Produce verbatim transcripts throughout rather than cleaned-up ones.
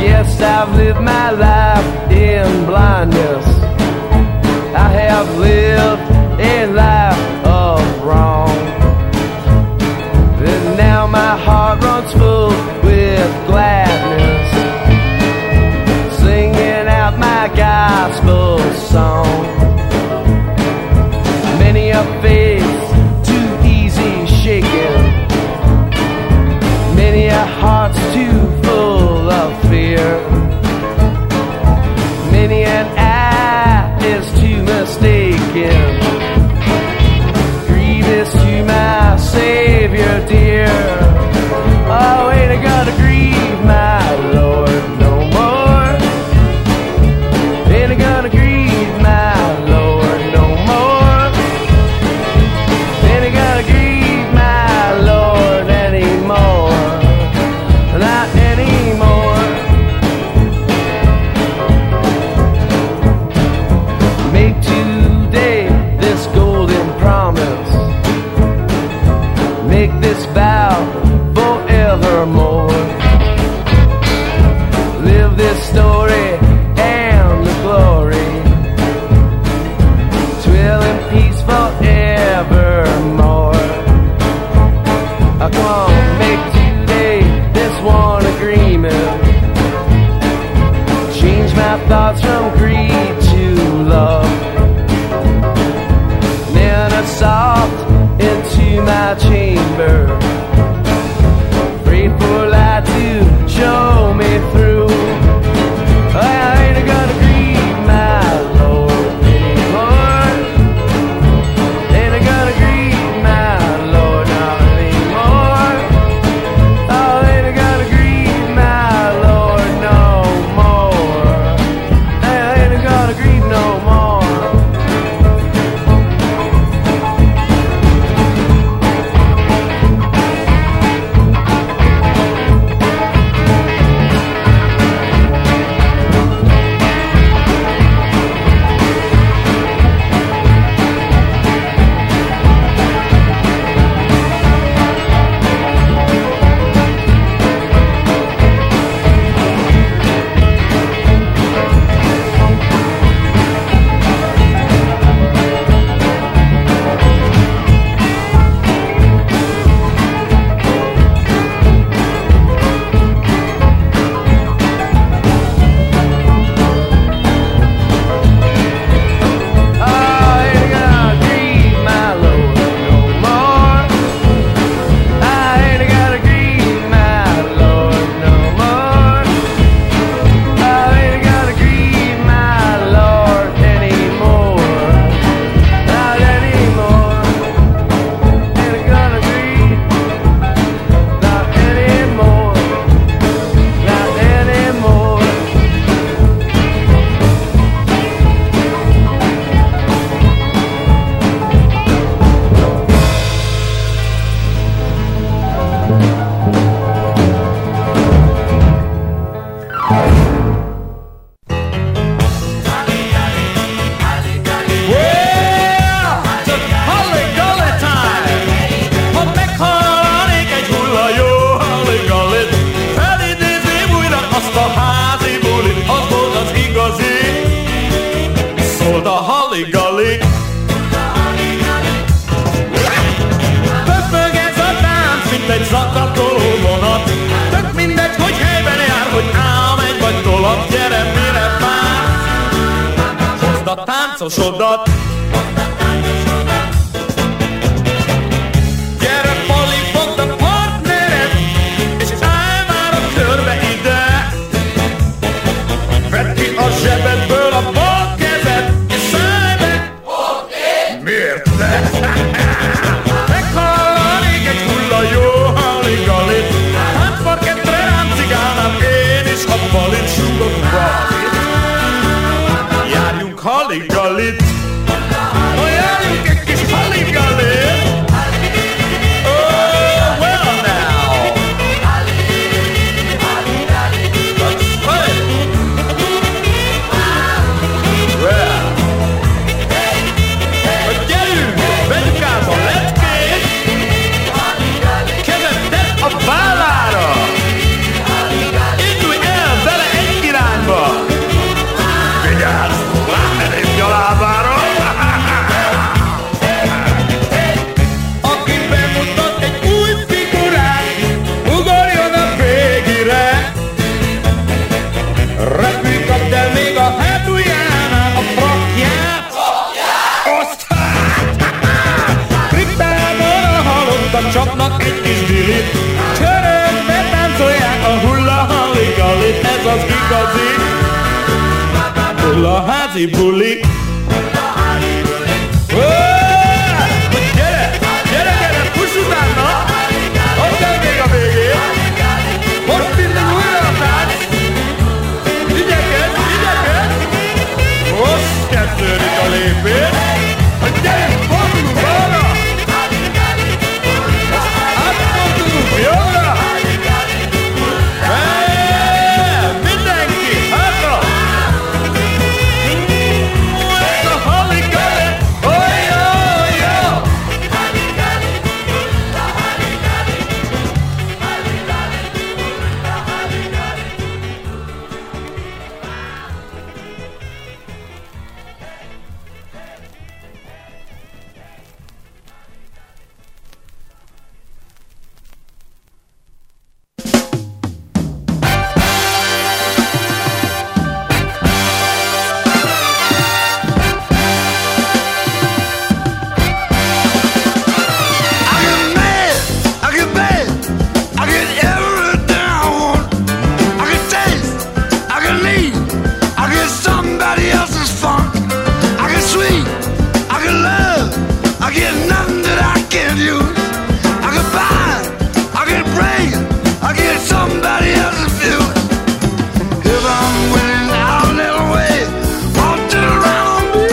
Yes, I've lived my life in blindness. I have lived a life of wrong. And now my heart runs full with gladness, singing out my gospel song. Many a faith too easy shaken, many a heart's too full of fear, many an eye is too mistaken, grievous to my Savior dear. Oh, ain't I gonna grieve my Lord no more? Ain't I gonna grieve my Lord no more? Ain't I gonna grieve my Lord anymore? Not anymore. Make today this golden promise, make this vow forevermore. Live this story and the glory, dwell in peace forevermore. I come on, make today this one agreement, change my thoughts from greed to love, then I soft into my chamber, pray for light to show me through. I ain't gonna grieve my Lord anymore. Ain't gonna grieve my Lord not anymore. Oh, ain't gonna grieve my Lord no more. Ain't gonna grieve no more. Táncosodat. Gyere, Pali, fogd a partnered, és állj már a körbe ide. Vedd ki a zsebedből a bal kezed, és szállj be. Miért ne? Meghallanék egy hulla jó halligallit, hát parkettre ráncigálnám én is, a Palit súgok valamit. Járjunk halligallit. Bulla házi buli. Gyere, gyere, gyere, fuss utána! Ott el még a végén! Most minden újra a tánc! Igyeked, igyeked! Most kezdődik a lépés! Hogy gyere, fordulunk balra! Átfordulunk jobbra! Eee, mindenki, hátra! Ez a Halligali! Ojja, ojja! I get mad, I get bad, I get everything I want. I get taste, I get need, I get somebody else's fun. I get sweet, I get love, I get nothing that I can't use. I get buy, I get brain, I get somebody else's view. If I'm winning, I'll never wait. I'll turn around on me.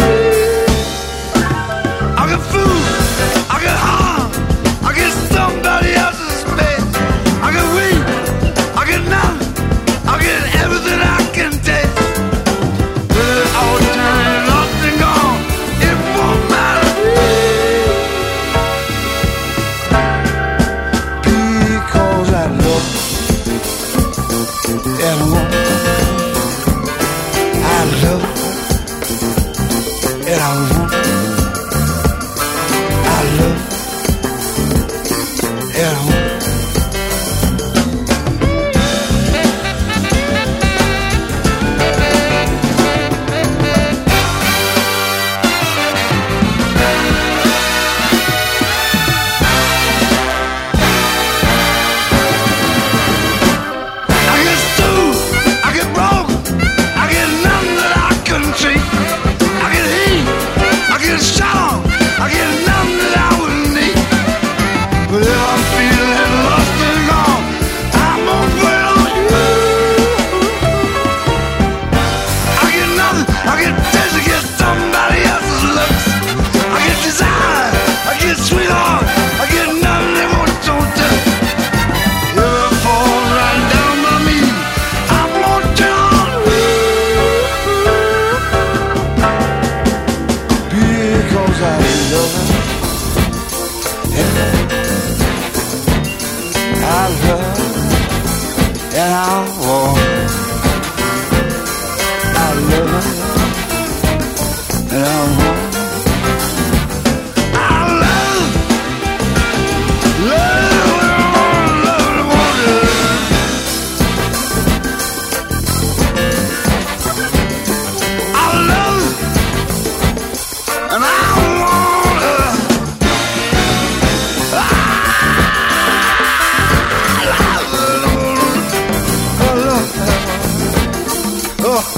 I get food, I get harm, I get somebody else's space. I get weak, I get nothing, I get everything I can taste. With it all turned lost and gone, it won't matter to me. Because I love and I want. I love and I want. I love and I want. I get sued, I get broke, I get nothing that I couldn't see. I get heat, I get shot, I get nothing that I wouldn't need. But if I'm feeling lost and gone, I'm gonna put it on you. I get nothing, I get taste, I get somebody else's looks. I get desire, I get sweetheart, I get nothing they want to touch. If it falls right down by me, I'm gonna turn on you. Because I love her. I love and I want. I love and I want. I love, love, love, love, love. I love and I want her. I love her. I love her. Oh.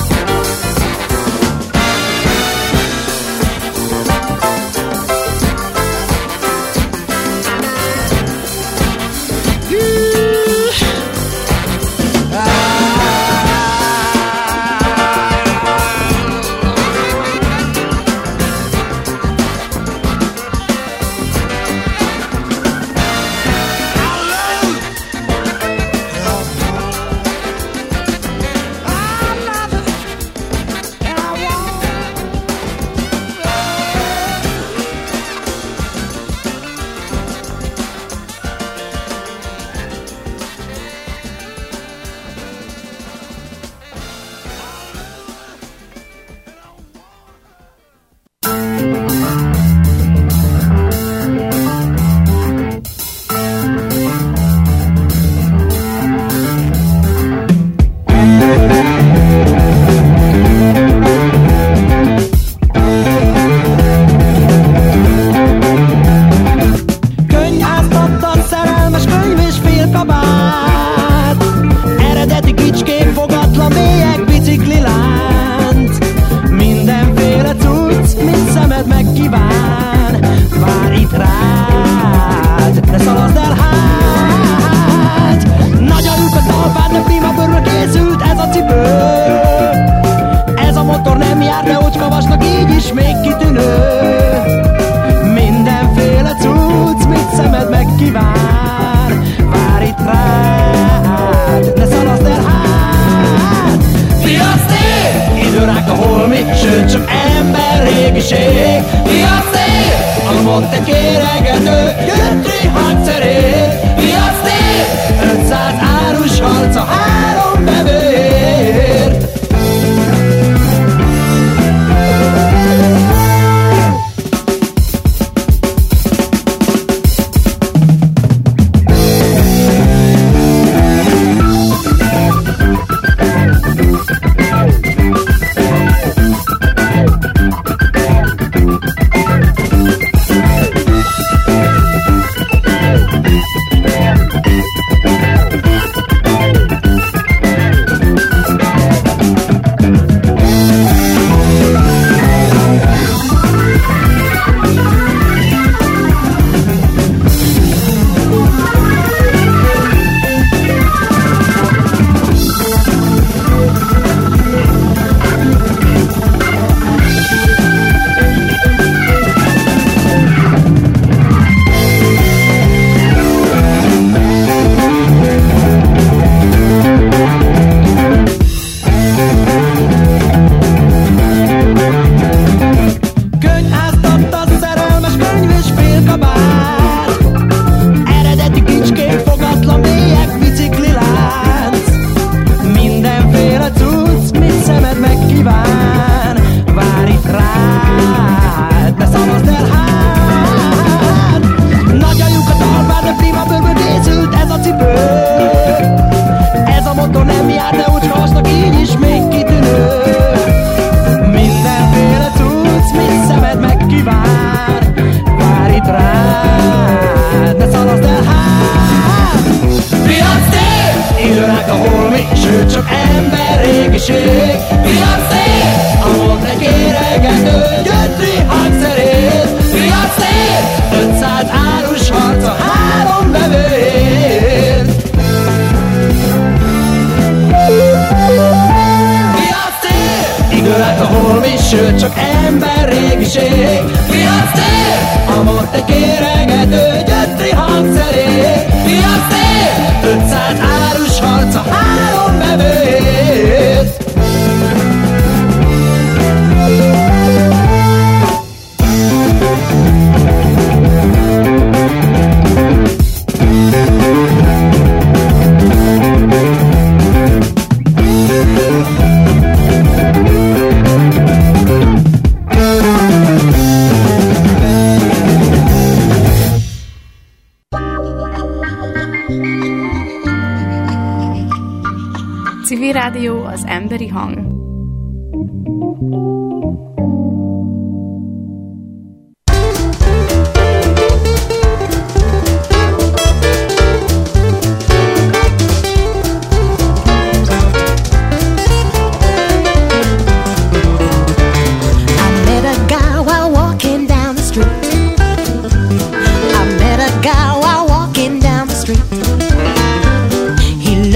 régiség. Mi a szél? A monte kéregető Götri hadszerér. Mi a szél? ötszáz árus harca három vevőért. Civil Rádió, az emberi hang.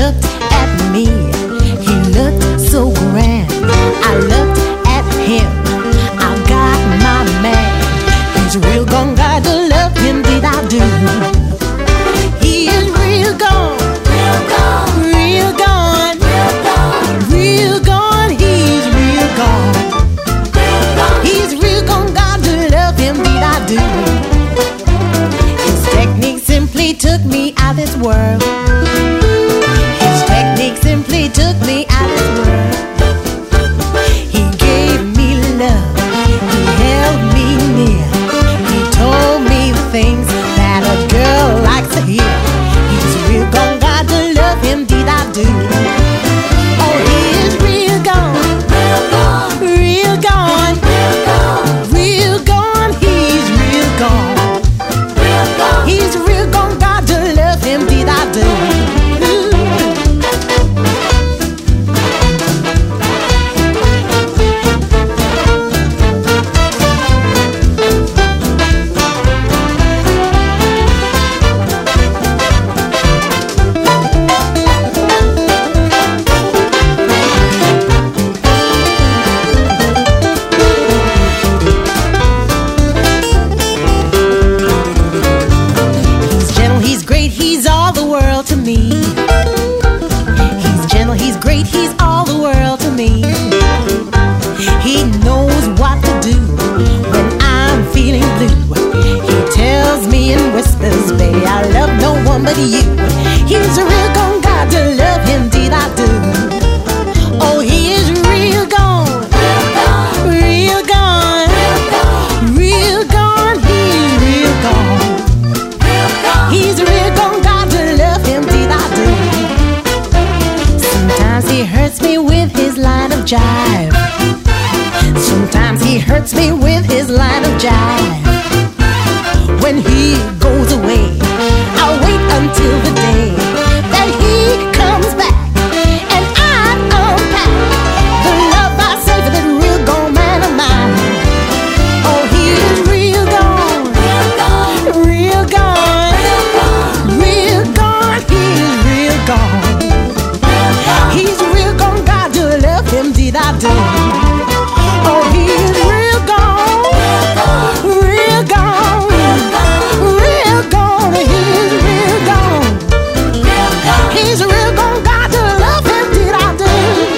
He looked so grand. I looked at him. jive. Sometimes he hurts me with his line of jive. When he goes away, I'll wait until the day that he comes back, and I unpack the love I save for that real gone man of mine. Oh, he is real gone, real gone, real gone. He is real gone. He's real gone. God, do I love him? Did I do? Oh, he is real gone, real gone, real gone. He's real gone. He's real gone. God, do I love him? Did I do?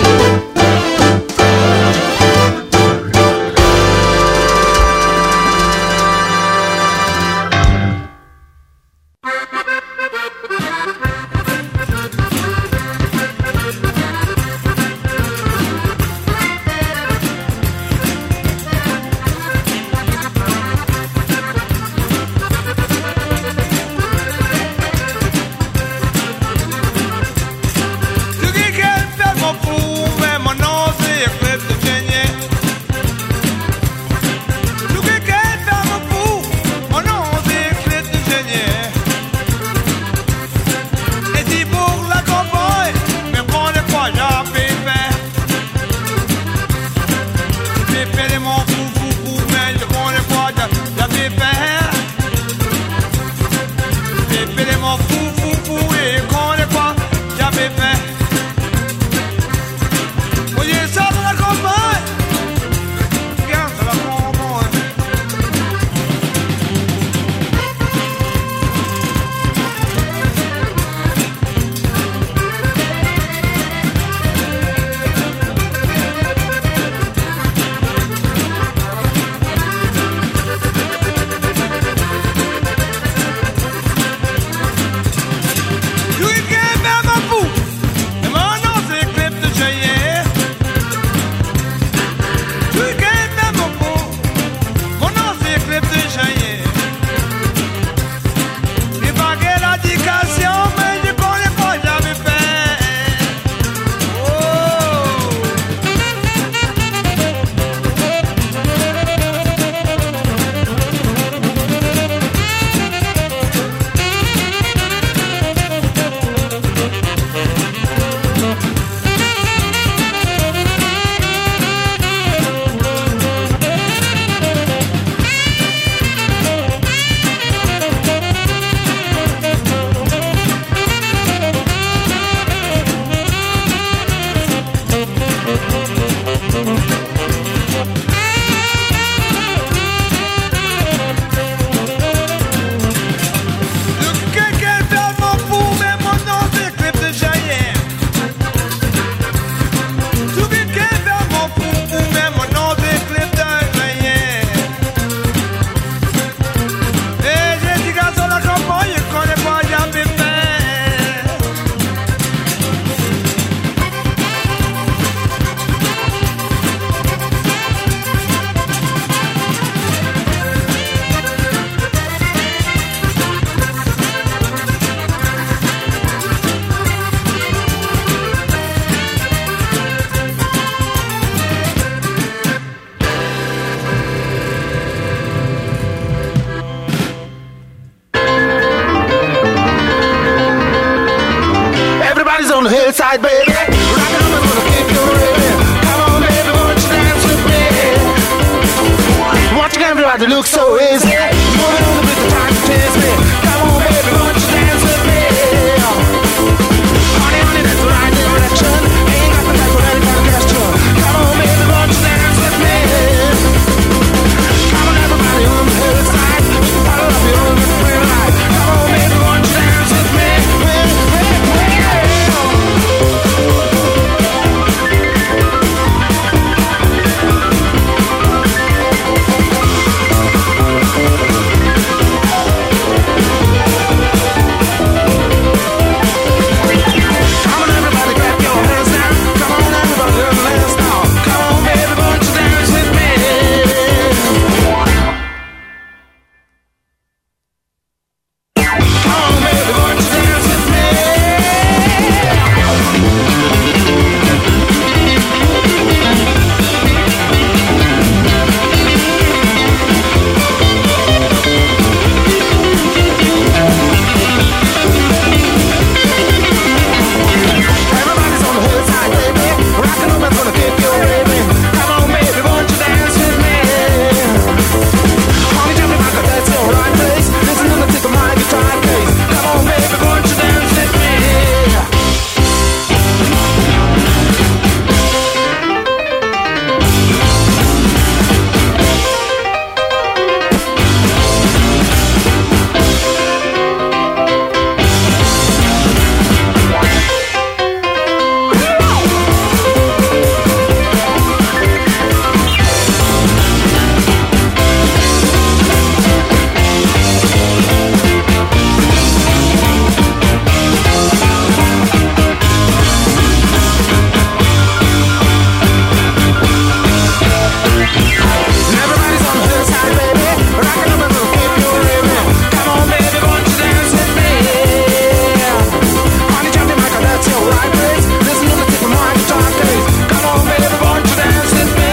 On the hillside, baby. Rockin' on, I'm gonna keep you ready. Come on, baby, won't you dance with me? Watch everybody look so easy.